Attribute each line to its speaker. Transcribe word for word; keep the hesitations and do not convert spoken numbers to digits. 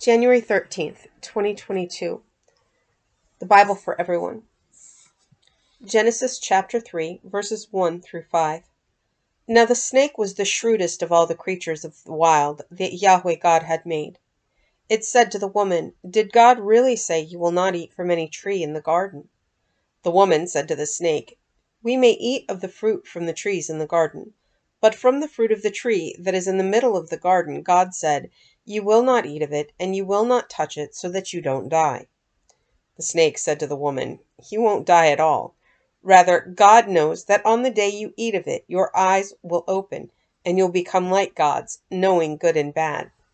Speaker 1: January thirteenth, twenty twenty-two. The Bible for Everyone. Genesis chapter three, verses one through five. Now the snake was the shrewdest of all the creatures of the wild that Yahweh God had made. It said to the woman, "Did God really say you will not eat from any tree in the garden?" The woman said to the snake, "We may eat of the fruit from the trees in the garden. But from the fruit of the tree that is in the middle of the garden, God said, 'You will not eat of it, and you will not touch it, so that you don't die.'" The snake said to the woman, "You won't die at all. Rather, God knows that on the day you eat of it, your eyes will open, and you'll become like gods, knowing good and bad."